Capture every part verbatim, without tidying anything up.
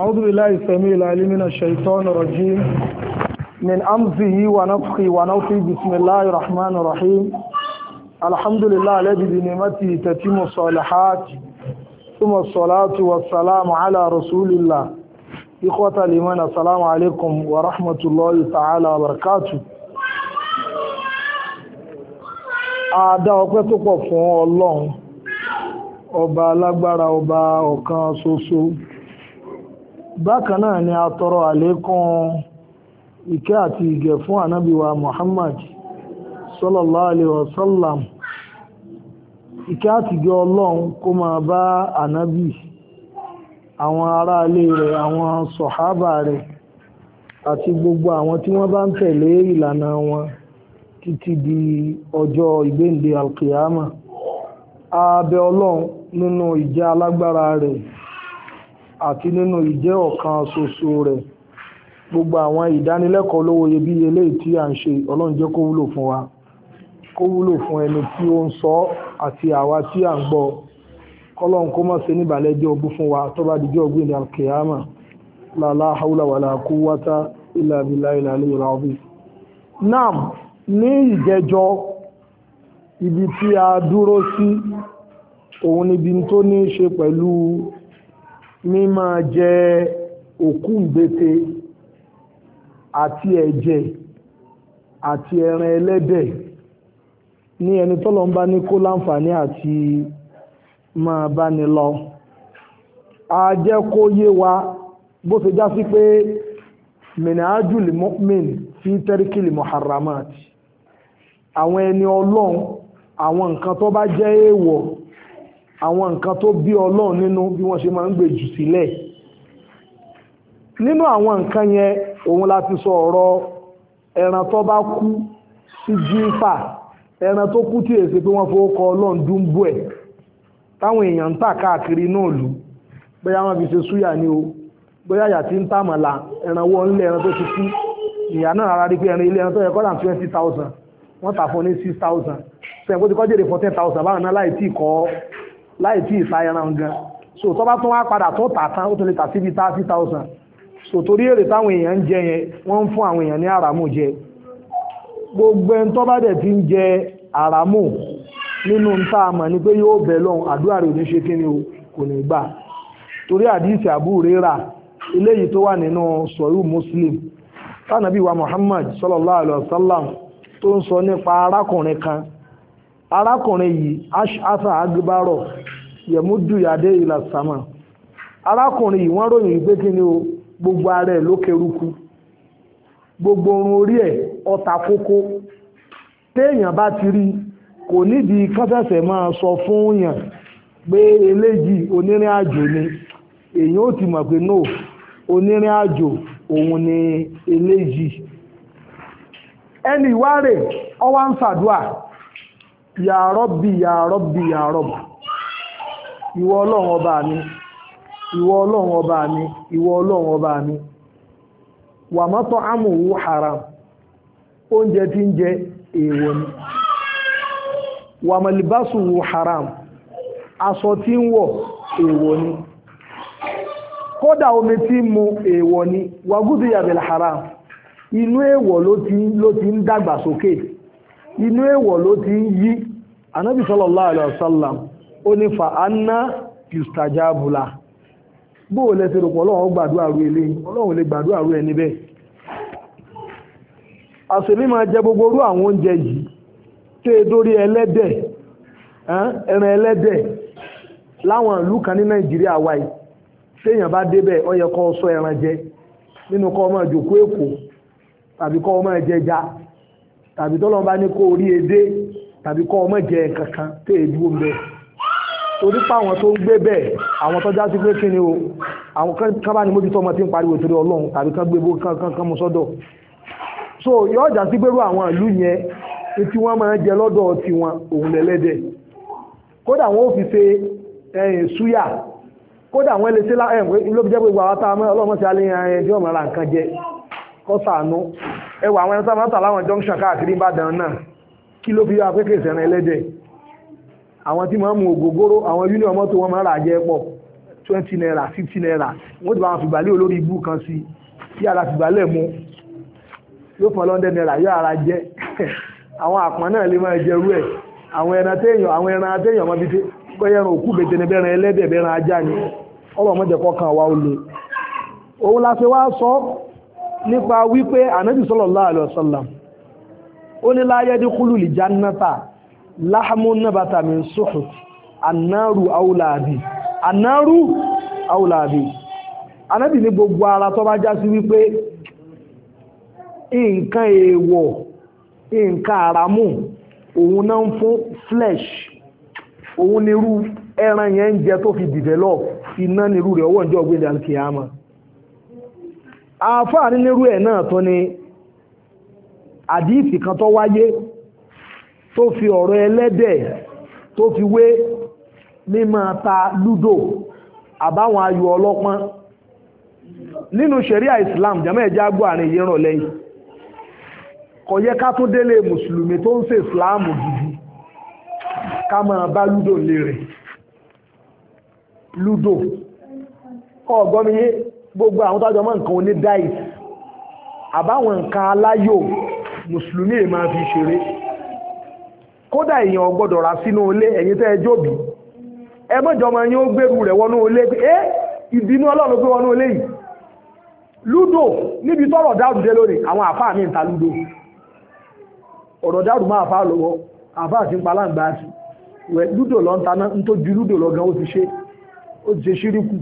أعوذ بالله السميع العليم من الشيطان الرجيم من أمزه ونفخه ونوفي بسم الله الرحمن الرحيم الحمد لله الذي بنعمته تتم الصالحات ثم الصلاة والسلام على رسول الله إخوة الإيمان السلام عليكم ورحمة الله تعالى وبركاته. Adá ọpẹ́ tó pọ̀ fún Ọlọ́run ọba alágbára ọba ọ̀kan ṣoṣo. Bákan náà ni a tọrọ àlékún ìkẹ́ àti ìgẹ̀ fún ànábì wa Muhammad sallallahu alaihi wasallam. Ìkẹ́ àti ìgẹ̀ Ọlọ́run kó máa bá ànábì, àwọn ará ilé rẹ̀, àwọn sọ̀hábà rẹ̀ àti gbogbo àwọn tí wọ́n bá ń tẹ̀lé ìlànà wọn títí di ọjọ́ ìgbéǹde alkiyama. A bẹ̀ Ọlọ́run nínú ìjẹ́ alágbára rẹ̀ àti nínú ìjẹ́ ọ̀kan ṣoṣo rẹ̀, gbogbo àwọn ìdánilẹ́kọ̀ọ́ olówó iyebíye eléyìí tí à ń ṣe, Ọlọ́run jẹ́ kó wúlò fún wa, kó wúlò fún ẹni tí ó ń sọ àti àwa tí à ń gbọ́. Kọ́lọ́run kó má ṣe níbàlẹ̀ jẹ́ ogún fún wa tó bá dijọ́ ìgbéǹde alkiyama. La la hawla wala quwwata illa billahil aliyyil azim. Naam, ní ìjẹjọ́ ibi tí a dúró sí òun níbi tó ní í ṣe pẹ̀lú mímá jẹ òkú ìgbéte àti ẹ̀jẹ̀ àti ẹran ẹlẹ́dẹ̀ ní ẹni tọ́lọ́ ń bá ní kó láǹfààní àti máa bá ní lọ. A jẹ́ kó yé wa bó ṣe já sí pé minhajul mu'min fi tarkil muharramat, àwọn ẹni Ọlọ́run, àwọn nǹkan tó bá jẹ́ èèwọ̀, àwọn nǹkan tó bí Ọlọ́run nínú, bí wọ́n ṣe máa ń gbé jù sílẹ̀. Nínú àwọn nǹkan yẹn òun láti sọ ọ̀rọ̀ ẹran tó bá kú sí jífà, ẹran tó kú tí èsì pé wọ́n fowó kọ Ọlọ́run dúnbú ẹ̀ táwọn èèyàn ń tà káàkiri náà lù, bóyá wọ́n fi ṣe súyà ní o, bóyá yà tí ń tàmàlà, ẹran wọ́n ń lé ẹran tó ti kú, ìyá náà rárá rí pé ẹran ilé ẹran tó yẹ kọ́ dà twenty thousand wọ́n tà fún ní six thousand, sẹ́yìn kó ti kọ́ jèrè fourteen thousand báwọn náà láì tí kọ́ láì tí ìsa ẹran gan. So tó bá tún wá padà tó tà tán ó tún lè tà síbi thirty thousand. So torí èrè táwọn èèyàn ń jẹ yẹn wọ́n ń fún àwọn èèyàn ní àràmù jẹ. Gbogbo ẹni tó bá dẹ̀ ti ń jẹ àràmù nínú ń tá a mọ̀ ni pé yóò bẹ̀ lọ́hùn, àdúrà rẹ̀ ò ní ṣe kí ni o, kò ní gbà. Torí àdìsí Abu Hurairah eléyìí tó wà nínú Sahih Muslim tánàbí wa Muhammad sallallahu alaihi wasallam tó ń sọ nípa arákùnrin kan. Arákùnrin yìí ash'atha agbárọ̀ yẹmúdù yàdé ìlà sàmà. Arákùnrin yìí wọ́n ròyìn wípé kí ni o, gbogbo ara ẹ̀ ló keruku, gbogbo orun orí ẹ̀ ọta kókó. Téèyàn bá ti rí kò nídìí kásẹ̀sẹ̀ máa sọ fún yàn pé eléjì onírìn àjò ni, èyàn ó ti mọ̀ pé no, onírìn àjò òun ni eléjì. Ẹni ìwárè ọwá ń ṣàdúà, ya Rabbi ya Rabbi ya Rabbi, ìwọ Ọlọ́run ọba mi, ìwọ Ọlọ́run ọba mi, ìwọ Ọlọ́run ọba mi. Wa mat'amuhu haram, oúnjẹ tí ń jẹ èèwọ̀ ni. Wa malbasuhu haram, aṣọ tí ń wọ̀ èèwọ̀ ni. Kódà omi tí ń mu èèwọ̀ ni. Wa ghudhiya bil haram, inú èèwọ̀ ló ti ló ti ń dàgbà sókè, inú èèwọ̀ ló ti ń yí. Ànábì sallallahu alaihi wasallam ó ní fa anna yustajabu la, bó lè ṣe rò pọ̀ Ọlọ́run gbàdúrà rú eléyìí, Ọlọ́run lè gbàdúrà rú ẹni bẹ́ẹ̀. Àṣèlú máa jẹ gbogbo orú àwọn oúnjẹ yìí tẹ́ dórí ẹlẹ́dẹ̀, ẹran ẹlẹ́dẹ̀ láwọn ìlú kan ní Nàìjíríà wáyé. Téèyàn bá débẹ̀ ó yẹ kó sọ ẹran jẹ, nínú kó máa jòkó èkó tàbí kó máa jẹja tàbí tọ́lọ́run bá ní kó orí edé tàbí kó máa jẹ kankan tẹ́ èdúró ń bẹ. Torí pé àwọn tó ń gbé bẹ́ẹ̀, àwọn tó já sí pé kí ni o, àwọn kan bá ní mójútó ọmọ tí ń pariwo torí Ọlọ́run tàbí kan gbébó kan mú sọ́dọ̀. So yóò já sí pẹ̀lú àwọn ìlú yẹn tí wọ́n máa ń jẹ lọ́dọ̀ tiwọn òun lẹ́lẹ́dẹ̀. Kódà wọ́n ò fi ṣe ẹ̀yìn súyà, kódà wọ́n lè ṣe ló fi jẹ́ gbogbo àwọn táwọn Ọlọ́run ti alẹ́ ẹ̀yìn tí wọ́n máa ra nǹkan jẹ kọ́ sàánú. Ẹwà àwọn ẹni sábà ń tà láwọn junction káàkiri Ìbàdàn náà, kí ló fi yọ apẹ́kẹ̀ ìṣẹ̀rìn ẹlẹ́dẹ̀. Àwọn tí máa ń mu ògógóró, àwọn union mọ́tò wọn máa rà jẹ pọ̀, twenty naira fifty naira wọ́n ti bá wọn fìgbàlẹ̀ olórí ibú kan sí tí ara fìgbàlẹ̀ mú yóò fọ́ lọ́ndẹ̀ naira yóò ara jẹ́ àwọn àpọ̀n náà lè máa jẹrú ẹ̀ àwọn ẹran téèyàn àwọn ẹran téèyàn mọ́ bí tí kọ́yẹ̀rán òkú bètè ní bẹ́ran ẹlẹ́dẹ̀ bẹ́ran ajá ni ọlọ́ mọ́jẹ̀ kọ́kàn wa ó le òun la fi wá sọ nípa wípé ànábì sallallahu alaihi wasallam ó ní la yadkhulu li jannata lahmun nabata min suhut annaru awlabi annaru awlabi ànábì ní gbogbo ara tó bá já sí wípé nǹkan èèwọ̀ nǹkan àràmù òun náà ń fún flesh òun nírú ẹran yẹn ń jẹ tó fi develop iná nírú rẹ̀ ọwọ́ ìjọ ọgbẹ́dẹ̀ alkiyama àfáà nínú ẹ̀ náà tó ní àdíìsì kan tó wáyé tó fi ọ̀rọ̀ ẹlẹ́dẹ̀ tó fi wé mímọ̀ ta lúdò àbáwọn ayò ọlọ́pọ́n nínú ṣẹ̀ríà Islam jẹ́mọ́ ẹ̀já gbọ́ àrin yìí ràn lẹ́yìn kò yẹ ká tó délé mùsùlùmí tó ń ṣe Islam gidi ká máa bá lúdò lè rẹ̀ lúdò ọgbọ́miyé gbogbo àwọn tọ́jọ́ mọ́ nǹkan oní dáìs àbáwọn nǹkan aláyò mùsùlùmí máa fi ṣeré kódà èèyàn gbọ́dọ̀ rà sínú ilé ẹ̀yin tẹ́ ẹjọ́ bí ẹmọ́jọ́ ma yín ó gbèrú rẹ̀ wọnú ilé pé ẹ́ ìbínú Ọlọ́run gbé wọnú ilé yìí lúdò níbi tọ́rọ̀ dárùdé lónìí àwọn àfáà mi ń ta lúdò ọ̀rọ̀ dárù máa fà lọ́wọ́ àfáà ti ń pa láǹgbà sí wẹ̀ lúdò lọ ń taná ń tó ju lúdò lọ gan ó ti ṣe ó ti ṣe ṣíríkù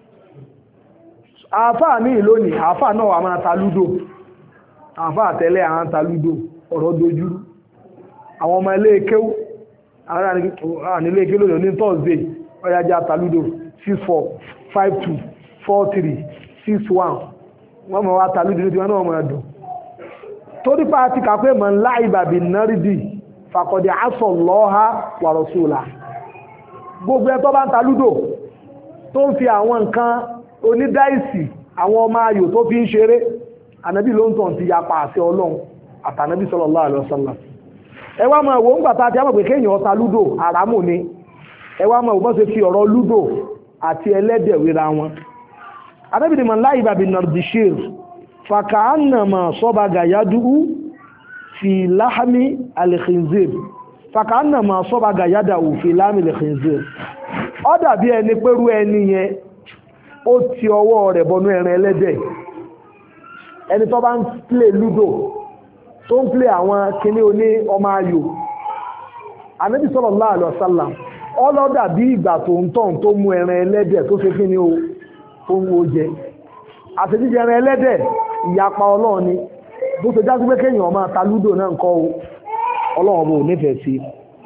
àfáà ní ìlónìí àfáà náà wà máa ta lúdò àfáà tẹ́lẹ̀ àwọn ta lúdò ọ̀rọ̀ dojú àwọn ọmọ ilé kéwú àwọn ilé kéwú lónìí ní Thursday ọyájá ta lúdò six four five two four three six one wọ́n mọ̀ wá ta lúdò ní tiwọn náà mọ̀ ẹ̀dùn torí pa àti kàpé mọ̀ ńlá ìbàbí nárídì fàkọ̀dẹ̀ àṣọ lọ́ha wa rasula gbogbo ẹ̀ tó bá ń ta lúdò tó ń fi àwọn nǹkan onídáìsì àwọn ọmọ ayò tó fi ń ṣeré ànábì ló ń tàn ti yapa àṣẹ Ọlọ́run àtànábì sallallahu alaihi wasallam ẹ wá mọ̀ ẹ̀wọ̀ ń gbàtà àti àmọ̀ pé kéèyàn ọta lúdò àrámù ni ẹ wá mọ̀ ẹ̀wọ̀ ṣe fi ọ̀rọ̀ lúdò àti ẹlẹ́dẹ̀ wéra wọn ànábì ni man láì bàbí nardishir fàkàánàmà sọ́ba gàyádùú fi láhàmì al-khinzir fàkàánàmà sọ́ba gàyádàú fi láhàmì al-khinzir ó dàbí ẹni pẹ̀rú ẹni yẹn ó ti ọwọ́ rẹ̀ bọnú ẹran ẹlẹ́dẹ̀ ẹni tó bá ń play ludo tó ń play àwọn kinní oní ọmọ ayò Ànábì sallallahu alaihi wasallam ọlọ́dà bí ìgbà tó ń tàn tó mú ẹran ẹlẹ́dẹ̀ tó ṣe kíní o tó ń wo jẹ àtẹ̀jíjẹ ẹran ẹlẹ́dẹ̀ ìyapa Ọlọ́run ni bó ṣe jásí pé kéèyàn máa ta ludo náà nǹkan o Ọlọ́run bò nífẹ̀ẹ́ sí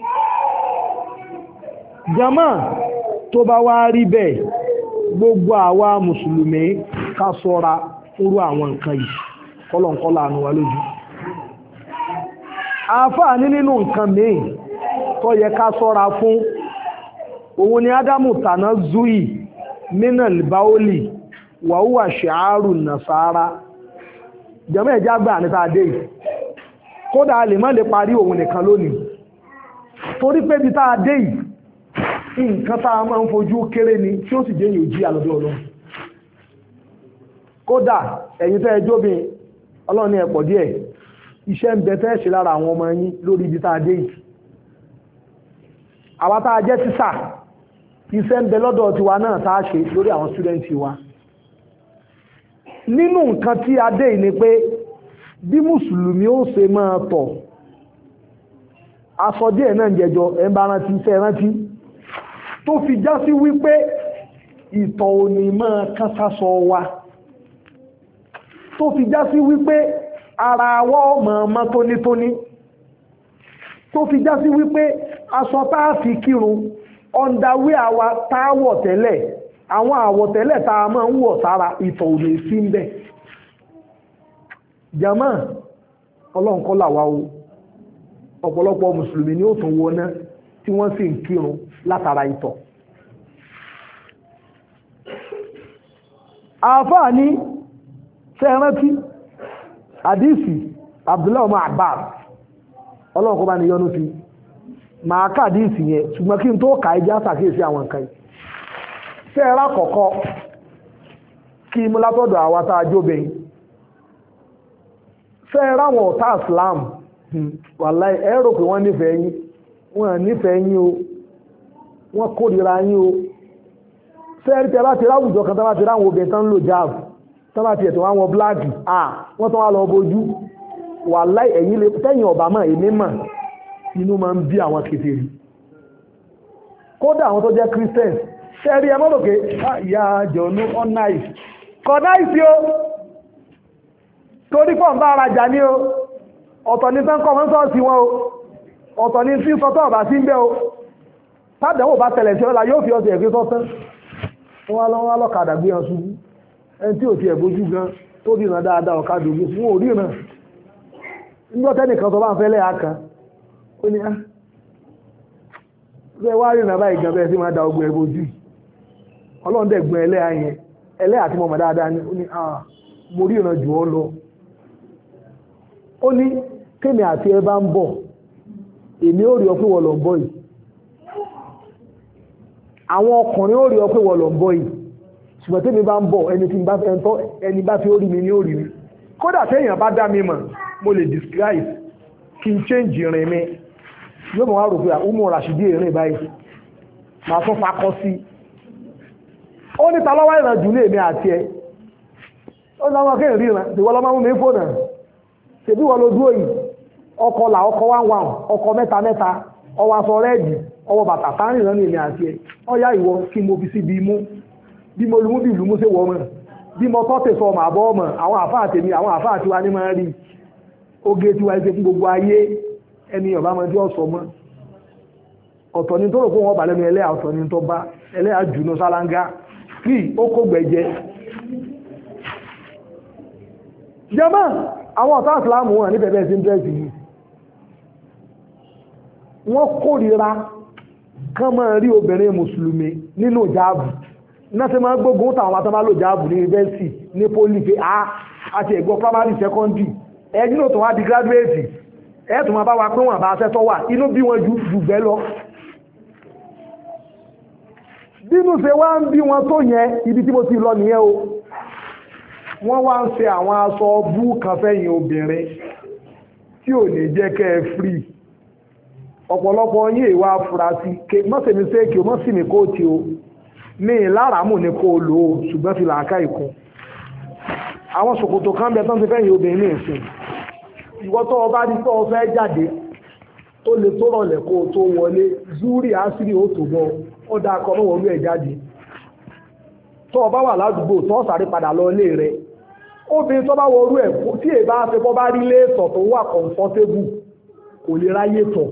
jama tó bá wá rí bẹ́ẹ̀ gbogbo àwa mùsùlùmí ká ṣọ́ra fúrú àwọn nǹkan yìí kọ́lọ̀nkọ́lọ̀ àánú wa lójú àáfàá ní nínú nǹkan míì tó yẹ ká ṣọ́ra fún òun ni ádámù tàná zui minal baoli wàhùwà ṣàárù nàṣàrà jẹ́mọ́ ẹ̀já gbà ní tàdé yìí kódà a lè má lè parí òun nìkan lónìí torí pé bí tá a dé yìí nǹkan tá a máa ń fojú kéré ni tí ó sì jẹ́ yóò jí àlọ́dọ̀ Ọlọ́run kódà ẹ̀yin tẹ́ ẹjọ́ bí Ọlọ́run ní ẹ̀pọ̀ díẹ̀ iṣẹ́ ń bẹ tẹ́ ṣe lára àwọn ọmọ yín lórí ibi tá a dé yìí àwa tá a jẹ́ tíṣà iṣẹ́ ń bẹ lọ́dọ̀ tiwa náà tá a ṣe lórí àwọn stúdẹ́ǹtì wa nínú nǹkan tí a dé yìí ni pé bí mùsùlùmí ó ṣe máa tọ̀ aṣọ díẹ̀ náà ń jẹjọ ẹ̀ ń bá rántí iṣẹ́ rántí tó fi já sí wípé ìtọ̀ òní máa kásásọ wa tó fi já sí wípé ara wọ́ mọ̀ọ́mọ́ tónítóní tó fi já sí wípé aṣọ táà fi kírun ọ̀ndàwé àwa táwọ̀ tẹ́lẹ̀ àwọn àwọ̀tẹ́lẹ̀ tá a máa ń wọ̀ sára ìtọ̀ òní sí ń bẹ̀ jama ọlọ́nkọ́lá wa o ọ̀pọ̀lọpọ̀ mùsùlùmí ni ó tún wọná tí wọ́n sì ń kírun látara ìtọ̀ àfáà ní sẹ́rántí àdísì Abdullahi ọmọ Abbas ọlọ́nkọ́ bá ní yọ́nú sí máa ká àdísì yẹn ṣùgbọ́n kí n tó kà ẹjá sàkíyèsí àwọn nǹkan yìí ṣé ẹ lákọ̀ọ́kọ́ kí mú látọ̀dọ̀ àwa tá a jóbìn ṣé ẹ ráwọn ọ̀tá Islam wàláì ẹ rò pé wọ́n nífẹ̀ẹ́ yín wọ́n nífẹ̀ẹ́ yín o wọ́n kórìíra yín o ṣé ẹ rí tẹ́ bá ti ráwùjọ kan tẹ́ bá ti ráwọn obìnrin tán ń lò jáàbù tẹ́ bá ti ẹ̀tọ́ wọn bláàkì à wọ́n tán wá lọ bojú wàláì ẹ̀yìn lè tẹ́yìn ọ̀bà mọ̀ èmi mọ̀ inú máa ń bí àwọn kèfèrí kódà àwọn tó jẹ́ Christians ṣẹ́rí ẹ mọ́lò pé ìyá jọ̀ọ́nú ọ̀náìsì kọ̀náìsì o torí pọ̀ ń bá ara jà ní o ọ̀tọ̀ ní tán kọ́ wọ́n sọ́ọ̀sì wọn o ọ̀tọ̀ ní sí sọ́tọ̀ ọ̀bà sí ń bẹ́ o tádẹ̀wò bá tẹ̀lẹ̀ sí ọlá yóò fi ọ̀sẹ̀ ẹ̀gbẹ́ sọ́tán wọ́n lọ́wọ́ lọ́kadà gbé wọn ṣubú ẹni tí ò ti ẹ̀gbójú gan tó ríran dáadáa ọ̀kadà ògbé fún òríran nígbọ́ tẹ́nìkan tó bá ń fẹ́ lẹ́yà kan ó ní á bẹ́ẹ̀ wá ríran báyìí gan bẹ́ẹ̀ sí máa da ogun ẹ̀gbójú ọlọ́ndẹ̀ gbọ́n ẹlẹ́yà yẹn ẹlẹ́yà tí mo mọ̀ dáadáa ní ó ní à mo ríran jù ọ lọ ó ní kémi àti ẹ bá ń bọ̀ èmi ó rí ọ pé wọ́n lọ ń bọ̀ yìí àwọn ọkùnrin ó rí ọ pé wọ́n lọ ń bọ̀ yìí ṣùgbọ́n tẹ́mi bá ń bọ̀ ẹni tí bá fẹ́ tọ́ ẹni bá fi ó rí mi ní ó rí mi kódà téèyàn bá dá mi mọ̀ mo lè describe kí n change ìrìn mi yóò mọ̀ wá rò pé àúmọ̀ ràṣìdí ìrìn báyìí màá tún fakọ́ sí ó ní ta lọ́wọ́ ìrìnàjò ní èmi àti ẹ ó ní àwọn akéèrè ríran ìwọ lọ́mọ mú mi fóònù ṣèbí wọ́n lo dúró yìí ọkọ̀ là ọkọ̀ wá wà ọkọ̀ mẹ́ta mẹ́ta ọwọ́ aṣọ rẹ́ẹ̀dì ọwọ́ bàtà sáárìn náà ní èmi àti ẹ ọyá ìwọ kí mo fi sí bí mú bí mo lumú bí ìlú mú sí wọ́n mọ̀ bí mo tọ́tẹ̀ sọ ọmọ àbọ̀ ọmọ àwọn àfáà tèmi àwọn àfáà tiwa ní máa rí oge tiwa ẹsẹ̀ fún gbogbo ayé ẹni ọba máa ń tí ọ̀sọ̀ mọ́ ọ̀tọ̀ ni tó rò fún wọn bà lẹ́nu ẹlẹ́yà ọ̀tọ̀ ni tó bá ẹlẹ́yà jùnú sálángá kí ó kó gbẹ̀jẹ jẹ́mọ́ àwọn ọ̀tá ìsìláàmù wọn ní bẹ̀bẹ̀ sí ìdírẹ́sì yìí wọ́n kórìíra kán máa rí obìnrin mùsùlùmí nínú jáàbù náà tí máa gbógun táwọn atọ́mà lò jáàbù ní yunifásitì ní poli pé a àti ẹ̀gbọ́n primary secondary ẹ̀yìn náà tó wá di graduate ẹ̀ẹ́tù máa bá wa pé wọ́n bá ṣẹ́tọ́ wà inú bí wọ́n ju jùgbẹ́ lọ bínú ṣe wá ń bí wọn tó yẹn ibi tí mo ti lọ nìyẹn o wọ́n wá ń ṣe àwọn aṣọ bú kan fẹ́yìn obìnrin tí ò ní jẹ́ kẹ́ ẹ free ọ̀pọ̀lọpọ̀ yín èèwà afurasí mọ́sẹ̀mí sẹ́ẹ̀kì o mọ́sìmí kóòtì o ní ìlàràmù ní kó lò ó ṣùgbọ́n fi làákà ìkún àwọn ṣòkòtò kan bẹ tán ti fẹ́yìn obìnrin ní ìsìn ìwọ tó ọba rí tó fẹ́ jáde ó lè tó rọlẹ̀ kó o tó wọlé zúrì ásírì ó tó bọ́ ó dáa kọ́ mọ́ wọlé ẹ̀ jáde tó ọba wà ládùúgbò tó sáré padà lọ ilé rẹ̀ obìnrin tó bá wọrú ẹ̀ tí èbá ṣe bọ́ bá rí léètọ̀ tó wà comfortable kò lè ráyè tọ̀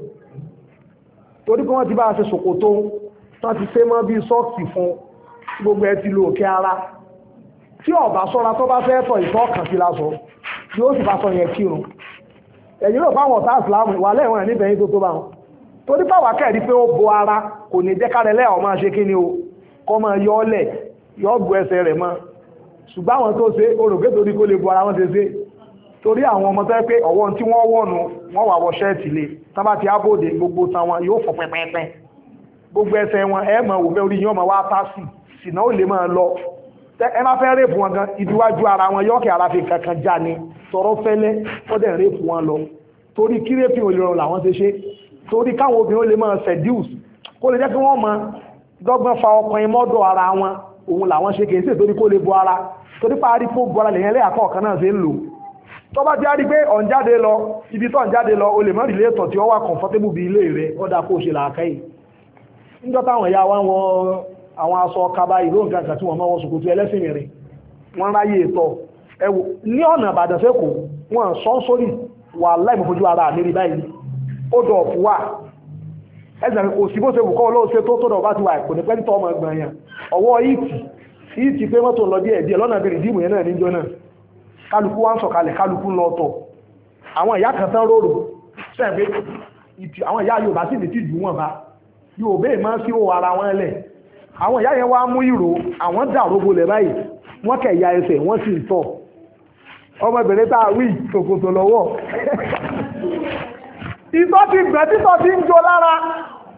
torí pé wọ́n ti bá ṣe ṣòkòtò tán ti ṣe mọ́ bí sọ́ọ̀kì fún gbogbo ẹ ti lo òkè ara tí ọ̀bá sọ́ra tó bá fẹ́ tọ̀ ìtọ́kàn sí lásọ yóò sì bá sọ yẹn kírun ẹ̀yìn rò fáwọn ọ̀tá ìsìlámù wà lẹ́wọ̀n níbẹ̀ yín tó tó bá wọn torí pàwà kẹ́ẹ̀rí pé ó bo ara kò ní jẹ́ kárẹ̀ lẹ́ọ̀ máa ṣe kí ni o kọ́ máa yọ ọ́lẹ̀ yọ bu ẹsẹ̀ rẹ̀ mọ́ ṣùgbọ́n àwọn tó ṣe orògbé torí kó lè bo ara wọn ṣe ṣe torí àwọn ọmọ tó yẹ pé ọwọ́ tí wọ́n wọ̀nù wọ́n wà wọ ṣẹ́ẹ̀tì lé tábà ti ábòdè gbogbo tan wọn yóò fọ pẹpẹpẹ gbogbo ẹsẹ̀ wọn ẹ mọ̀ wò bẹ́ orí yín ọmọ wa pàṣì sìnà ó lè máa lọ ẹ má fẹ́ rèpù wọn gan ìdíwájú ara wọn yọ́ọ̀kì ara fi kankan já ni sọ̀rọ̀ fẹ́lẹ́ wọ́n dẹ̀ rèpù wọn lọ torí kí rèpù ò lè rọrùn làwọn ṣe ṣe torí káwọn obìnrin ó lè máa seduce kó lè jẹ́ kí wọ́n mọ dọ́gbọ́n fa ọkùnrin mọ́dọ̀ ara wọn òun làwọn ṣe kèé sí torí kó lè bo ara torí parí fó bo ara lèyàn lẹ́yà kọ̀ọ̀kan náà ṣe ń lò tó bá ti á rí pé ọ̀njáde lọ ibi tó ọ̀njáde lọ o lè mọ́ ìrìlẹ̀ ètò tí ó wà comfortable bí ilé rẹ̀ ó dá kó ṣe làákàyè níjọ́ táwọn ìyá wa wọ àwọn aṣọ kaba ìlú nǹkan kan tí wọ́n mọ́ wọn ṣòkòtò ẹlẹ́sìn rẹ̀ wọ́n ráyè ètò ẹwò ní ọ̀nà Ìbàdàn fẹ́ kò wọ́n sọ sórí wà láìmọ̀fojú ara àlérí báyìí ó dọ̀ fún wa ẹ̀sìn kò sí bó ṣe wù kọ́ olóò ṣe tó tó dọ̀ bá ti wà kò ní pẹ́ntọ́ ọmọ ẹgbẹ̀rún yẹn ọwọ́ ìtì ìtì pé mọ́tò lọ díẹ̀ díẹ̀ lọ́nà bèrè dìmù yẹn náà níjọ́ náà kálukú wá ń sọ̀kalẹ̀ kálukú lọ tọ̀ àwọn ìyá kan tán róró sẹ́ẹ̀gbé ìtì àwọn ìyá Yorùbá sì lè ti jù wọ́n bá Yorùbá máa ń sí ó ara wọn lẹ̀ àwọn ìyá yẹn wá mú ìró àwọn dàrógbò lẹ̀ báyìí wọ́n kẹ̀ ya ẹsẹ̀ wọ́n sì ń tọ̀ ọmọbìnrin tá a wí ṣòkòtò lọ́wọ́ ìtọ́ ti gbẹ̀ títọ́ ti ń jó lára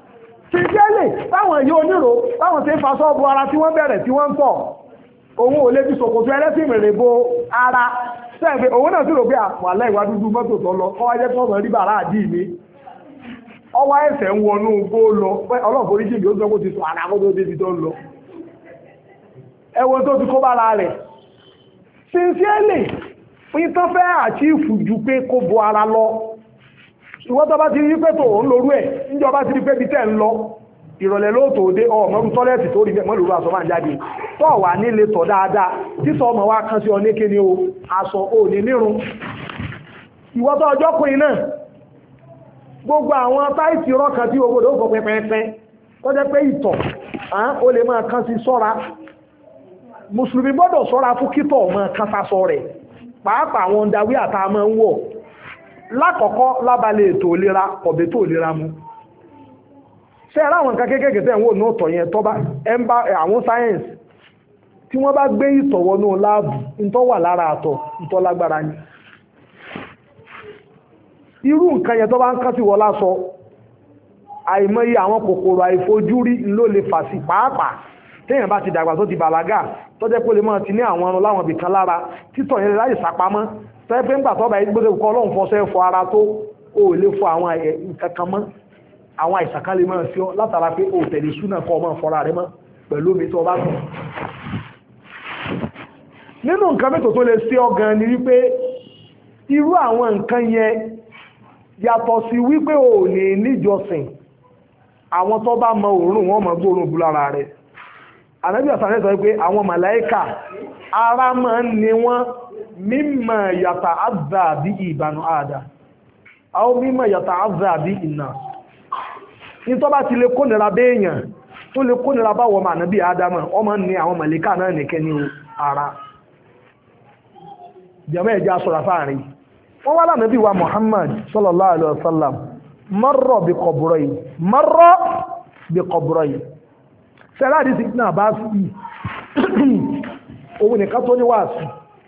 sincerely táwọn èyí onírò táwọn tí ń fa sọ́ọ̀bù ara tí wọ́n bẹ̀rẹ̀ tí wọ́n ń tọ̀ òun ò lè fi ṣòkòtò ẹlẹ́sìn mèrè bo ara sẹ́ẹ̀fẹ̀ òun náà sì rò pé àpàlẹ́ ìwà dúdú mọ́tò tó lọ kọ́ wájẹ́ tó mọ̀ rí bàrá àdí mi ọwọ́ ẹsẹ̀ ń wọnú gbó lọ ọlọ́pàá orí jìbì ó sọ pé ó ti sọ àrà kótó débi tó ń lọ ẹwọ́n tó ti kó bára rẹ̀ sincerely pín tán fẹ́ àchífù ju pé kó bo ara lọ ìwọ́n tó bá ti rí pé tó ń lorú ẹ̀ níjọba ti rí pé bí tẹ́ ń lọ ìrọ̀lẹ́ lóòtò dé ọmọrú tọ́lẹ́tì tó rí mọ́ lóru aṣọ máa jáde tó wà nílé tọ̀ dáadáa títọ́ ọmọ wa kan sí ọ ní kíni o aṣọ ò ní nírun ìwọ́n tó ọjọ́ pin náà gbogbo àwọn táìtì rọ́kan tí ogbodò ó fọ pẹpẹpẹ tó jẹ́ pé ìtọ̀ ó lè máa kan sí sọ́ra mùsùlùmí gbọ́dọ̀ sọ́ra fún kítọ̀ ọmọ kan sásọ rẹ̀ pàápàá àwọn ọ̀dàwí àtàmọ́ ń wọ̀ lákọ̀ọ́kọ́ lábalẹ̀ ètò ìlera ọ̀bẹ̀ tó ìlera mu ṣe ara àwọn nǹkan kéékèèké tẹ́ ń wò ní ọ̀tọ̀ yẹn tó bá ẹmbá àwọn sáyẹ́ǹsì tí wọ́n bá gbé ìtọ̀wọ́ ní láàbù ntọ́ wà lára àtọ̀ ntọ́ lágbára ni irú nǹkan yẹn tó bá ń kán sí wọlá sọ àìmọye àwọn kòkòrò àìfojúrí ló lè fà sí pàápàá téèyàn bá ti dàgbà tó ti bàlágà tó jẹ́ pé lè máa ti ní àwọn ọrùn láwọn ibìkan lára títọ̀ yẹn láì sápamọ́ tẹ́ pé ńgbà tó bá yẹ gbé kọ́ ọlọ́run fọṣẹ́ fọ ara tó o lè fọ àwọn nǹkan kan mọ́ àwọn àìsàn kan lè máa sí ọ látara pé o tẹ̀lé súnà kọ́ ọmọ fọ́ra rẹ mọ́ pẹ̀lú omi tó bá tún. nínú nǹkan mẹ́tò tó lè sí ọ gan ni wípé irú àwọn nǹkan yẹn yàtọ̀ sí wípé o ní níjọsìn àwọn tó bá mọ òórùn wọn mọ gbóòórùn bú lára rẹ̀ ànábì àsàlẹ̀ sọ pé àwọn màláíkà ara máa ń ní wọ́n mímọ̀ yàtà àzà bí ìbànú àdá àwọn mímọ̀ yàtà àzà bí ìnà ní tó bá ti lè kó nira béèyàn tó lè kó nira báwọ̀ mà nábì ádámà ọmọ ní àwọn màláíkà náà nìkẹ́ ní ara jẹ́mọ́ ẹ̀já sọ̀rọ̀ fáàrin wọ́n wá lánàbí wa Muhammad sallallahu alaihi wasallam marra bí kọbùrọ̀yì marra bí kọbùrọ̀yì sẹ́láàdì sí náà bá sí òun nìkan tó níwàásù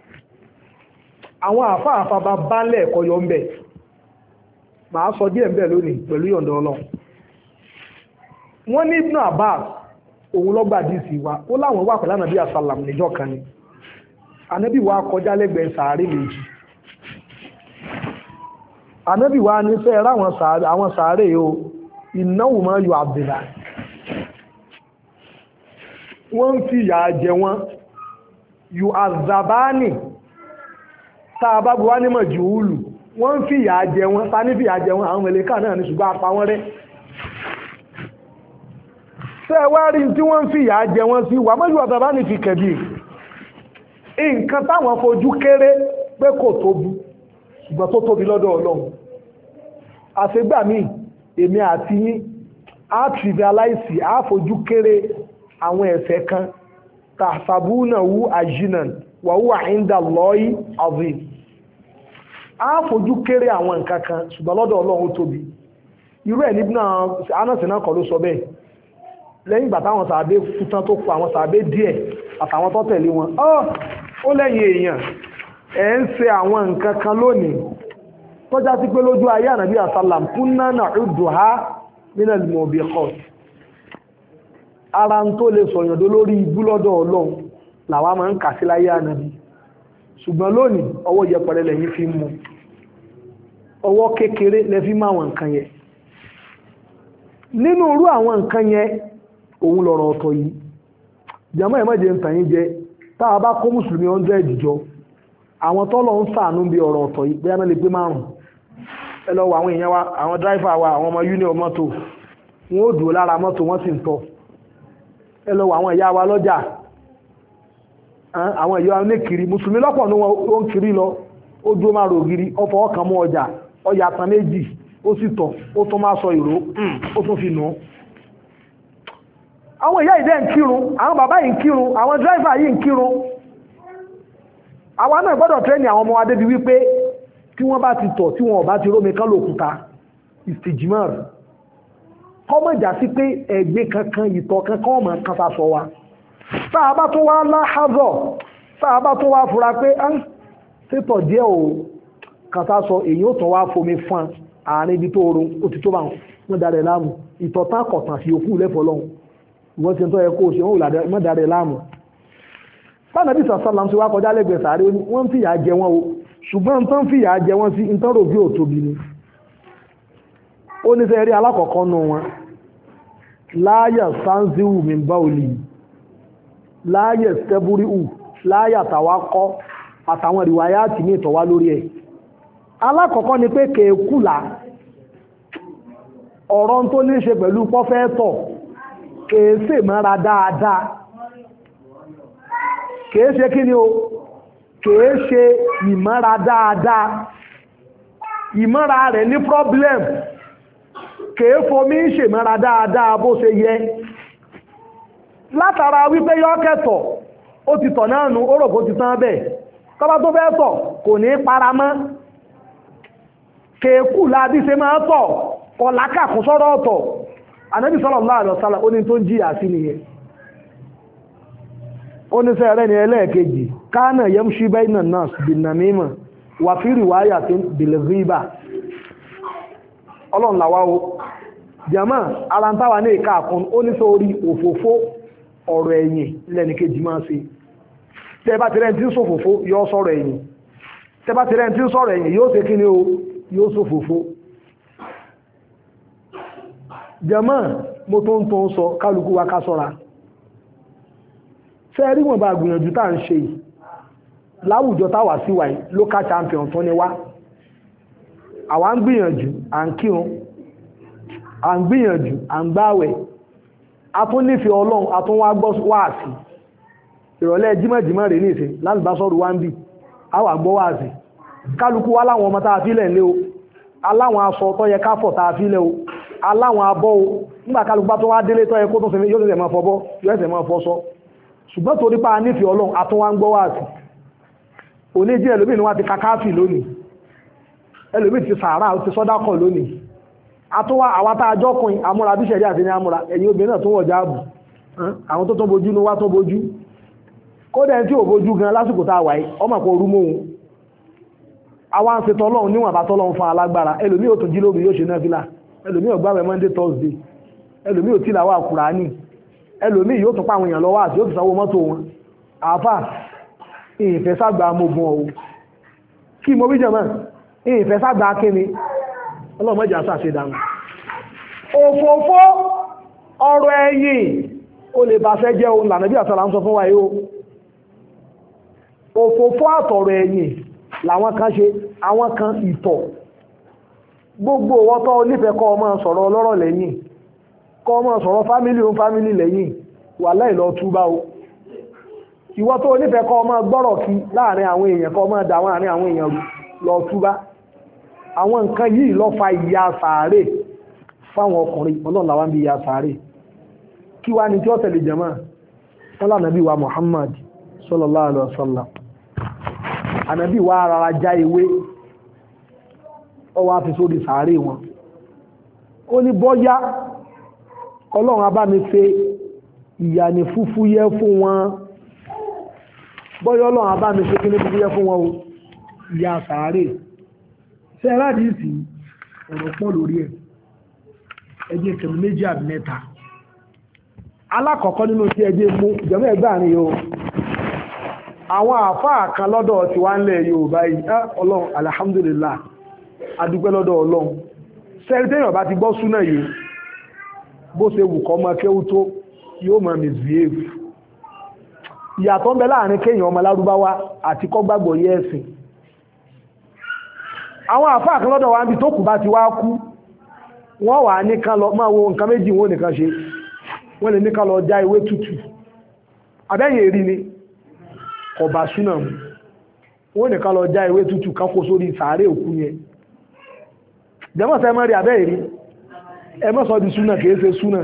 àwọn àfáàfà bá bá lẹ́ẹ̀kọ́ yọ ń bẹ̀ máa sọ díẹ̀ ń bẹ̀ lónìí pẹ̀lú yọ̀ǹda Ọlọ́run wọ́n ní Ibn Abbas òun lọ́gbàdì sí wa ó láwọn wà pẹ̀lú ànàbí àsàlám níjọ́ kan ni ànábì wa kọjá lẹ́gbẹ̀ẹ́ sàárè méjì ànábì wa ní fẹ́ ráwọn sàárè o ìnáwó máa yọ àbìlà wọ́n ń fi ìyà jẹ wọ́n yọ àzàbáni tàà bá bu wá ní mọ̀júúlù wọ́n ń fi ìyà jẹ wọ́n ta ní fi ìyà jẹ wọ́n àwọn mẹ̀lẹ́kà náà ní ṣùgbọ́n apá wọ́n rẹ́ tẹ́ wá rí tí wọ́n ń fi ìyà jẹ wọ́n sí wà mọ́jú àzàbáni fi kẹ̀bí nǹkan táwọn fojú kéré pé kò tóbi ṣùgbọ́n tó tóbi lọ́dọ̀ Ọlọ́run àṣegbà míì èmi àti yín á trivialize á fojú kéré àwọn ẹ̀ṣẹ̀ kan tàṣàbúnà wú àjìnàn wàhú àìndà lọ́yí azim á fojú kéré àwọn nǹkan kan ṣùgbọ́n lọ́dọ̀ Ọlọ́run tóbi irú ẹ̀ níbi náà anásì náà kọ́ ló sọ bẹ́ẹ̀ lẹ́yìn ìgbà táwọn sàábé fútán tó kọ àwọn sàábé díẹ̀ àtàwọn tó tẹ̀lé wọn ó lẹ́yìn èèyàn ẹ̀ ń ṣe àwọn nǹkan kan lónìí tọ́já sí pé lójú ayé ànàbí àsálàm kúnná na'udduha minal mubiqat ara ń tó lè sọ̀yàndó lórí ibú lọ́dọ̀ Ọlọ́run làwa máa ń kà sí láyé ànàbí ṣùgbọ́n lónìí ọwọ́ yẹpẹrẹ lẹ́yìn fi mú ọwọ́ kékeré lẹ́fí máa wọn nǹkan yẹn nínú irú àwọn nǹkan yẹn òun lọ̀rọ̀ ọ̀tọ̀ yìí jàmọ́ ẹ̀ mọ́jẹ ń tàn yín jẹ tá a bá kó mùsùlùmí hundred jọ àwọn tọ́lọ̀ ń ṣàánú bí ọ̀rọ̀ ọ̀tọ̀ yìí bóyá náà lè gbé márùn ẹ lọ wọ àwọn èèyàn wa àwọn dráìfà wa àwọn ọmọ union mọ́tò wọn ó dúró lára mọ́tò wọ́n sì ń tọ́ ẹ lọ wọ àwọn ìyá wa lọ́jà àwọn ìyá wa ní kiri mùsùlùmí lọ́pọ̀ ní wọn ó ń kiri lọ ó dúró máa rò giri ọ̀fọ̀ ọkàn mú ọjà ọjà tán méjì ó sì tọ̀ ó tún máa sọ ìró ó tún fi nù ú àwọn ìyá ìdẹ́ ń kírun àwọn bàbá yìí ń kírun àwọn dráìfà yìí ń kírun àwọn náà gbọ́dọ̀ tẹ́ni àwọn ọmọ adébí wípé tí wọ́n bá ti tọ̀ tí wọ́n bá ti rómi kán lòkúta istijmar kọ́mọ̀ ìjà sí pé ẹ̀gbẹ́ kankan ìtọ̀ kankan ọmọ kan sásọ wa táà bá tó wá láházọ̀ táà bá tó wá fura pé á tètọ̀ díẹ̀ ò kan sásọ èyí ó tún wá fomi fún àárín ibi tó oorun ó ti tó bá wọn darẹ̀ láàmú ìtọ̀tán kọ̀tàn sí òkú lẹ́fọ̀ọ́ lọ́hùn ìwọ́n ti ń tọ́ ẹ kó o ṣe wọ́n darẹ̀ láàmú. báńdàbí sàṣàlám ti wá kọjá lẹ́gbẹ̀ẹ́ sàárè wọ́n ń fìyà jẹ wọ́n o ṣùgbọ́n ń tán fìyà jẹ wọ́n sí ń tán rò bí òtóbi ni. ó ní sẹ́yìn rí alákọ̀ọ́kọ́ nù wọn láyà sanziu mimbaoli láyà steburiu láyà tàwákọ́ àtàwọn ìwáyà tì ní ìtọ́wá lórí ẹ̀. alákọ̀ọ́kọ́ ni pé kèékùlà ọ̀rọ̀ tó ní ṣe pẹ̀lú pọ́fẹ́tọ̀ kèése mọ́ra dáadáa kèése kí ni o kèése ìmọ́ra dáadáa ìmọ́ra rẹ̀ ní problem kèéfomi ń ṣèmọ́ra dáadáa bó ṣe yẹ látara wípé yọ́kẹ̀tọ̀ ó ti tọ̀ náà nù ó rò kó ti tán bẹ́ẹ̀ tọ́bá tó fẹ́ tọ̀ kò ní paramọ́ kèékù láti ṣe máa tọ̀ ọ̀làkà kún sọ́rọ̀ ọ̀tọ̀ Ànábì sallallahu alaihi wasallam ó ní tó ń jìyà sí nìyẹn ó ní sẹ́rẹ́ ni ẹlẹ́ẹ̀kejì kana yamshi bayna an-nas bin-namima wa fi riwayatin bil-ghiba ọlọ́run làwá o jẹ́mọ́ ara ń táwà ní ìka àkún ó ní sórí òfófó ọ̀rọ̀ ẹ̀yìn lẹ́nìkejì máa ṣe tẹ́bá tẹ́rẹ́ tí ń sòfófó yóò sọ̀rọ̀ ẹ̀yìn tẹ́bá tẹ́rẹ́ tí ń sọ̀rọ̀ ẹ̀yìn yóò ṣe kí ni o yóò sòfófó jẹ́mọ́ mo tó ń tó ń sọ kálukú wa ká sọ́ra fẹ́ rí wọn bá gbìyànjú tá à ń ṣe yìí láwùjọ táwà sí wáyé local champion tó ní wá àwa ń gbìyànjú à ń kírun à ń gbìyànjú à ń gbààwẹ̀ a tún nífẹ̀ẹ́ ọlọ́run a tún wá gbọ́ wáàsí ìrọ̀lẹ́ jímọ̀jímọ̀ rẹ̀ nìsín láti bá sọ́rọ̀ wá ń bì á wà gbọ́ wáàsí kálukú wá láwọn ọmọ tá a fílẹ̀ ńlé o aláwọn aṣọ tó yẹ káfọ̀ tá a fílẹ̀ o aláwọn abọ́ o nígbà kálukú bá tó wá délé tó yẹ kó tó fẹ́ yóò tẹ̀sẹ̀ máa fọbọ́ yóò tẹ̀sẹ̀ máa fọṣọ ṣùgbọ́n torí pa nífẹ̀ẹ́ ọlọ́run a tún wá ń gbọ́ wáàsí òní jẹ́ ẹlòmíì ni wọ́n ti kakáfì lónìí ẹlòmí ti sàárà ti sọ́dákọ̀ lónìí àtúwà àwátá àjọ́kùn amúra bí ṣẹ̀rí àti ní amúra ẹ̀yìn obìnrin náà tó wọ̀ jáàbù àwọn tó tó bojú ní wá tó bojú kódẹ̀ tí ò bojú gan lásìkò tá a wáyé ọmọ pọ̀ orú mọ́hun àwọn àṣẹ tọ́lọ́run níwọ̀n bá tọ́lọ́run fún alágbára ẹlòmí ò tún jí lóbi yóò ṣe náà fílà ẹlòmí ò gbààwẹ̀ Monday Thursday ẹlòmí ò tìlàwà Kùránì ẹlòmí yóò tún pa àwọn èèyàn lọ́wọ́ àti yóò tún sanwó mọ́tò wọn àáfà ìfẹ́ sàgbà mogun ọ̀hún kí mo wí jẹ̀mọ́ ìfẹ́ sàgbà kíni ọlọ́mọdé àṣàṣe dànù òfófó ọ̀rọ̀ ẹ̀yìn ó lè bá fẹ́ jẹ́ ohun lànà bí àṣàlà ń sọ fún wa yóò òfófó àtọ̀rọ̀ ẹ̀yìn làwọn kan ṣe àwọn kan ìtọ̀ gbogbo ọwọ́ tó onífẹ́ kọ́ ọmọ sọ̀rọ̀ ọlọ́rọ̀ lẹ́yìn kọ́ ọmọ sọ̀rọ̀ fámílì ohun fámílì lẹ́yìn wà láì lọ túbá o ìwọ tó onífẹ́ kọ́ ọmọ gbọ́rọ̀ kí láàrin àwọn èèyàn kọ́ ọmọ dà láàrin àwọn èèyàn lọ túbá àwọn nǹkan yìí lọ fa ìyà sàárè fáwọn ọkùnrin ọlọ́run làwọn bí ìyà sàárè kí wá ní tí ó tẹ̀lé jẹ́mọ́ wọn lànàbí wa Muhammad sallallahu alaihi wasallam ànàbí wa rárá já ewé ọwọ́ àfi sórí sàárè wọn ó ní bọ́yá ọlọ́run abá mi ṣe ìyà ní fúfúyẹ́ fún wọn bọ́yá ọlọ́run abá mi ṣe kí ní fúfúyẹ́ fún wọn o ìyà sàárè ṣe aládìísì ọ̀rọ̀ pọ̀ lórí ẹ̀ ẹjẹ́ kẹ̀mí méjì àbí mẹ́ta alákọ̀ọ́kọ́ nínú tí ẹjẹ́ mú ìjọba ẹgbẹ́ àárín yóò àwọn àfáà kan lọ́dọ̀ tí wá ń lẹ̀ Yorùbá yìí ọlọ́run alhamdulillah adúpẹ́ lọ́dọ̀ ọlọ́run sẹ́rítẹ́yàn bá ti gbọ́ súnà yìí bó ṣe wù kọ́ mọ́ kéwú tó yóò mọ̀ misbehave ìyàtọ̀ ń bẹ láàrin kéèyàn ọmọ lárúbáwá àti kọ́ gbàgbọ́ yẹ́ ẹ̀sìn àwọn àfáà kan lọ́dọ̀ wa ń bí tó kù bá ti wá kú wọ́n wà ní kan lọ máa wo nǹkan méjì wọ́n nìkan ṣe wọ́n lè ní kan lọ já ewé tútù abẹ́yìn èrí ni ọba súnà mú wọ́n nìkan lọ já ewé tútù kan kó sórí sàárè òkú yẹn jẹ́mọ́ sẹ́ mọ́rí abẹ́ èrí ẹ má sọ di súnà kìí ṣe súnà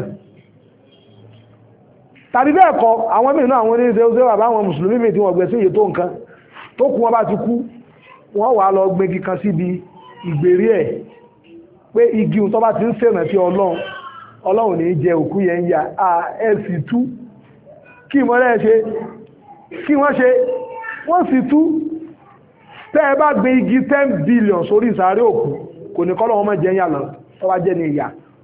tàbí bẹ́ẹ̀ kọ́ àwọn mìíràn àwọn oníṣẹ́ ó sẹ́wà báwọn mùsùlùmí mi tí wọ́n gbẹ̀sẹ̀ iye tó nǹkan tó kú wọn bá ti kú wọ́n wà lọ gbégi kan síbi ìgbèrí ẹ̀ pé igi tó bá ti ń sèrè sí ọlọ́run ọlọ́run ní jẹ òkú yẹn ya ẹ sì tú kí wọ́n rẹ̀ ṣe kí wọ́n ṣe wọ́n sì tú tẹ́ ẹ bá gbé igi ten billion sórí ìsàárè òkú kò kò ní kọ́lọ̀ wọn mọ̀ jẹ́ yàn lọ tó wá jẹ́ ní ìyà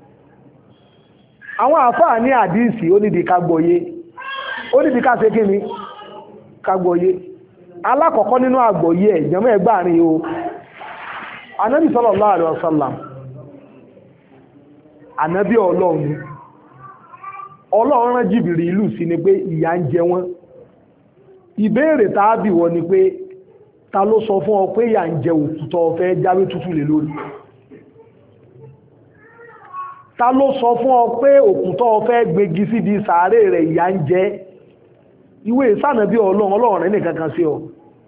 àwọn àfáà ní àdíìsì ó nídìí ká gbọ́yé ó nídìí ká ṣe kí ni ká gbọ́yé alákọ̀ọ́kọ́ nínú àgbọ́yé ẹ̀ jẹ́mọ́ ẹgbàárín o Ànábì sallallahu alaihi wasallam ànábì ọlọ́run ọlọ́run rán Jìbìrìlù sí ni pé ìyà ń jẹ wọ́n ìbéèrè tàbí wọ́n ni pé ta ló sọ fún ọ pé ìyà ń jẹ òkútọ́ ọ̀fẹ́ jáwé tútù lé lórí ta ló sọ fún ọ pé òkútọ́ ọ̀fẹ́ gbégi síbi sàárè rẹ̀ ìyà ń jẹ ìwé ìsànàbí ọlọ́run ọlọ́run rẹ̀ nìkan kan sí ọ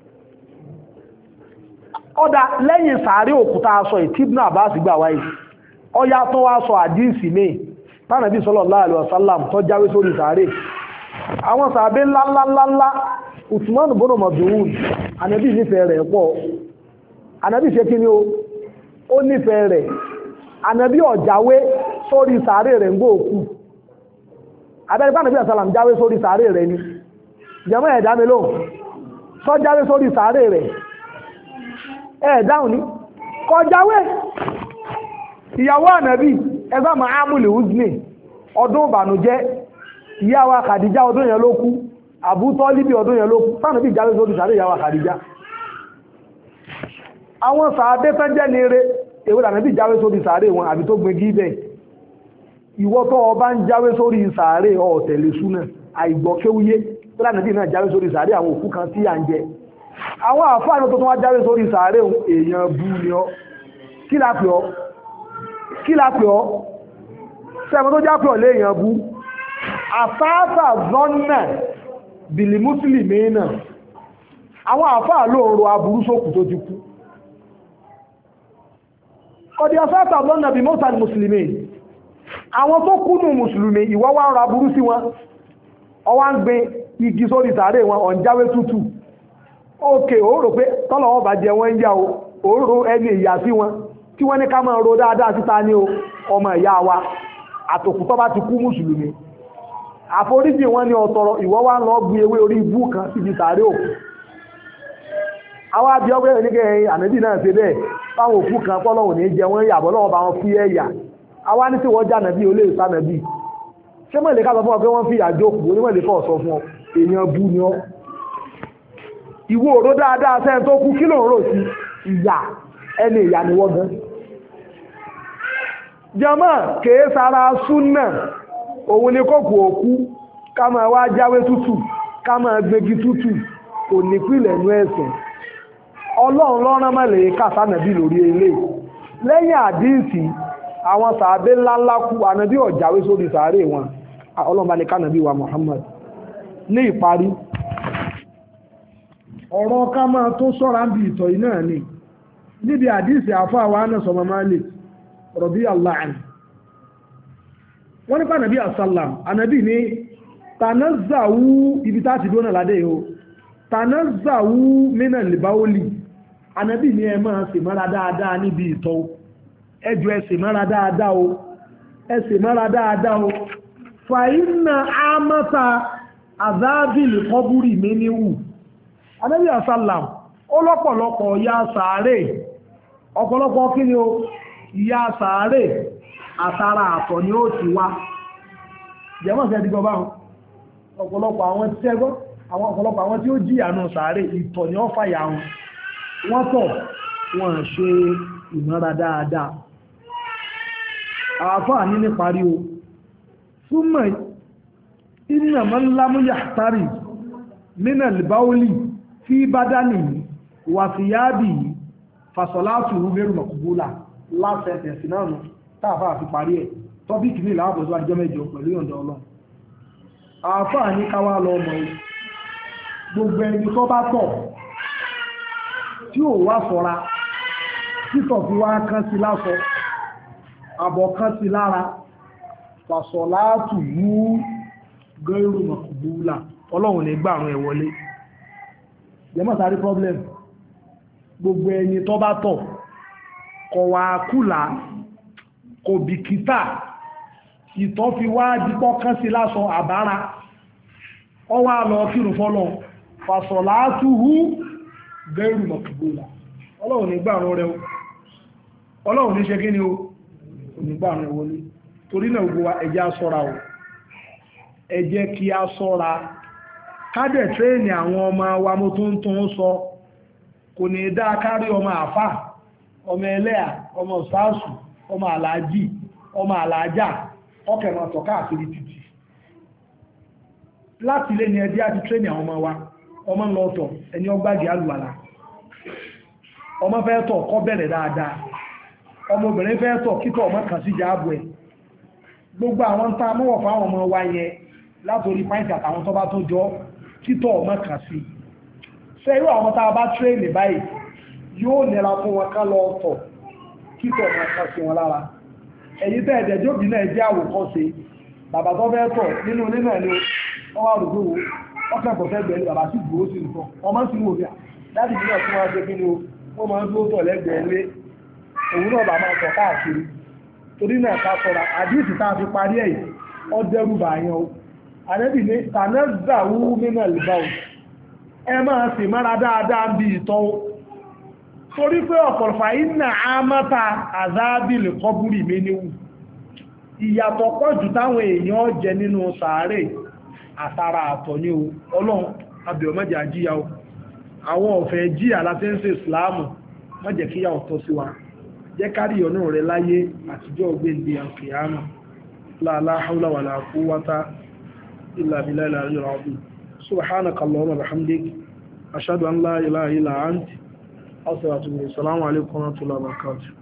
ọ̀dà lẹ́yìn sàárè òkúta aṣọ ìtìbùnà àbáàsì gbà wáyé ọya tó wá sọ àdíìsì ní tánàbí sallallahu alaihi wasallam tó jáwé sórí sàárè àwọn sàábé ńláńláńlá Usman ibn Maz'un ànábì nífẹ̀ẹ́ rẹ̀ pọ̀ ànábì ṣe kí ni ó nífẹ̀ẹ́ rẹ̀ ànábì ó jáwé sórí sàárè rẹ̀ ńgbò òkú abẹ́rẹ́ tánàbí àsálàm jáwé sórí sàárè rẹ̀ ni jẹ́mọ́ ẹ̀dá mi lóhùn sọ jáwé sórí sàárè rẹ̀ ẹ̀ẹ̀dáhùn ní kọjáwé ìyàwó ànàbí ẹgbà ma ámúlì uzni ọdún ìbànújẹ́ ìyàwó Khadija ọdún yẹn ló kú Abu Tọ́líbì ọdún yẹn ló kú sánàbí jáwé sórí sàárè ìyàwó Khadija àwọn sàádé tán jẹ́ ní eré èwé ànàbí jáwé sórí sàárè wọn àbí tó gbin gíbẹ̀ ìwọ tó ọba ń jáwé sórí sàárè ọ̀tẹ̀lẹ̀ súnà àìgbọ́kéwúyé tó lánàbí náà jáwé sórí sàárè àwọn òkú kan tí à ń jẹ àwọn àfáàní tó tún wá jáwé sórí sàárè èèyàn bú ni ọ kí la pè ọ kí la pè ọ́ sẹ́mọ́ tó jápẹ́ ọ̀lẹ́ èèyàn bú àfáàfà zọ́nà bìlì mùsùlùmí náà àwọn àfáà lóòrò aburú sókù tó ti kú ọdí àfáàfà zọ́nà bí mọ́sàn mùsùlùmí àwọn tó kú nù mùsùlùmí ìwọ́ wá ń ra aburú sí wọn ọwá ń gbé igi sórí sàárè wọn ọ̀njáwé tútù ókè ó rò pé tọ́lọ̀ wọn bá jẹ wọ́n ń yá o ó rò ẹni ìyà sí wọn tí wọ́n ní ká máa ro dáadáa síta ní ọmọ ìyá wa àtòkù tó bá ti kú mùsùlùmí àforíjì wọn ní ọ̀tọ̀rọ̀ ìwọ wá ń lọ gbé ewé orí ibú kan síbi sàárè òkú àwọn àbí ọgbẹ́ oníkẹ́ ànábì náà ṣe bẹ́ẹ̀ fáwọn òkú kan pọ́lọ́wọ̀ ní jẹ wọ́n yàbọ̀ lọ́wọ́ bá wọn fi ẹ̀yà àwa ní tí wọ́n já nàbí olè sànàbí ṣé mọ̀ lè ká sọ fún ọ pé wọ́n fi ìyà jókòó onímọ̀ lè kọ́ sọ fún ọ èèyàn bú ni ọ ìwọ òró dáadáa sẹ́yìn tó kú kí ló ń rò sí ìyà ẹni ìyà ni wọ́n gan jàmá kèé sára súnà òun ni kòkò òkú ká máa wá jáwé tútù ká máa gbégi tútù kò ní pìlẹ̀ nú ẹ̀sìn ọlọ́run lọ́rán mẹ́lẹ̀ kàtànàbí lórí ilé lẹ́yìn àdíìsì àwọn sàábé ńláńlá kú ànàbí ọ̀jáwé sórí sàárè wọn ọlọ́run bá ní kànàbí wa Muhammad ní ìparí ọ̀rọ̀ ká máa tó sọ́ra ń bí ìtọ̀ iná ni níbi àdíìsì àfọ́ àwọn anẹ́sọ̀mọ́ Malik radiyallahu anhu wọ́n nípa ànàbí àsálàm ànàbí ní tanazzawu ibi tá ti dónà ládé o tanazzawu mínà lìbáwólì ànàbí ní ẹ máa ṣe mọ́ra dáadáa níbi ìtọ̀ ẹjọ́ ẹ ṣe mọ́ra dáadáa o ẹ ṣe mọ́ra dáadáa o fa inna àmọ́ta àzábìlì kọ́búrì mi níwù ànàbí àsálàm ó lọ́pọ̀lọpọ̀ ya sàárè ọ̀pọ̀lọpọ̀ kí ni o ìyá sàárè àtàrà àtọ̀ ni ó ti wá jẹ́mọ́ sí ẹdígbọ́ bá wọn ọ̀pọ̀lọpọ̀ àwọn tí ẹgbọ́ àwọn ọ̀pọ̀lọpọ̀ àwọn tí ó jìyà náà sàárè ìtọ̀ ni ó fàyà wọn wọ́n tọ̀ wọ́n ṣe ìmọ́ra dáadáa àfáà ní ní parí o súnmọ̀ iná mọ́ lámúyà tárì mínà lìbáólì fi bádánì wà fìyábì fàṣọlátù mẹ́rù mọ̀kúbúlà last sentence náà nù táàfà àfi parí ẹ̀ tọ́bíkì ní ìlàwọ̀ pẹ̀lú àjọ mẹ́jọ pẹ̀lú ìyọ̀ǹda ọlọ́run àáfàá ní káwá lọ mọ̀ gbogbo ẹni tó bá tọ̀ tí ò wá ṣọ́ra títọ̀ fi wá kán sí lásọ àbọ̀ kán sí lára fàṣọlátù mú gẹ́rù mọ̀kúbúlà ọlọ́run ní gbàrún ẹ̀ wọlé jẹ́mọ̀sárí problem gbogbo ẹni tó bá tọ̀ kọ̀wà kúlà kò bìkítà ìtọ̀ fi wá dípọ́ kán sí lásọ àbára ọwá lọ kírun fọ́lọ̀ fàṣọ̀látúhú gẹ́rù mọ̀kúbúlà ọlọ́run ní gbàrún rẹ̀ ọlọ́run ní ṣe kí ni o onígbà rẹ̀ wọlé torí náà gbogbo wa ẹ jẹ́ á ṣọ́ra o ẹ jẹ́ kí á ṣọ́ra kádẹ̀ tírẹ́ẹ̀nì àwọn ọmọ wa mo tún tún sọ kò ní dá kárí ọmọ àfà ọmọ ẹlẹ́à ọmọ sáàsù ọmọ àlàájì ọmọ àlàájá ọkẹ̀rọ ọ̀tọ̀ káàkiri títì láti ilé ni ẹdí àti tírẹ́nì àwọn ọmọ wa ọmọ ń lọ ọ̀tọ̀ ẹni ọgbàgì alùwàlà ọmọ fẹ́ tọ̀ kọ́ bẹ̀rẹ̀ dáadáa ọmọbìnrin fẹ́ tọ̀ kítọ̀ ọmọ kan sí jáàbù ẹ̀ gbogbo àwọn tá a mọ́wọ̀ fáwọn ọmọ wa yẹn látòrí pàǹtì àtàwọn tó bá tó jọ kítọ̀ ọmọ kan sí ṣe irú àwọn tá a bá tírẹ́nì báyìí yóò nira fún wọn ká lọ ọ̀tọ̀ kítọ̀ ọmọ kan sí wọn lára ẹ̀yìn tẹ́ ẹ̀dẹ̀ jóbi náà jẹ́ àwòkọ́ṣe bàbá tó fẹ́ tọ̀ nínú nínú ẹ̀lú ọwọ́ àrùgbò ọkẹ́kọ̀ọ́ fẹ́ gbẹ̀lú bàbá sí gbòó sí nǹkan ọmọ sí wò bíà láti ní ọ̀tún wọn ṣe kí ni ó máa ń dúró tọ̀ lẹ́gbẹ̀ẹ́ lé òun náà bàbá tọ̀ káàkiri torí náà ká sọ̀rọ̀ àdíìsì tá a fi parí ẹ̀ ọ dẹ́rù bàyàn o àdẹ́bì ní tànẹ́zàwú nínú ẹ̀lùbáwò ẹ máa sì mára dáadáa bí ìtọ́ torí pé ọ̀pọ̀lọpọ̀ iná àmọ́ta àzábìlì kọbúrì méníwù ìyàtọ̀ pọ̀ jù táwọn èèyàn jẹ nínú sàárè àtàrà àtọ̀ ní o ọlọ́run abẹ̀ọ̀mọ́jà jíyà o àwọn ọ̀fẹ́ jíyà láti ń ṣe ìsìláàmù má jẹ́ kíyà ọ̀tọ̀ sí wa jẹ́ kárí ọ̀nà rẹ̀ láyé àtijọ́ gbéǹde àkìyàmà la hawla wala quwwata illa billahi al-aliyyil azim subhanaka allahumma wa bihamdik ashhadu an la ilaha illa anta Assalamu alaikum wa rahmatullahi wa barakatuh.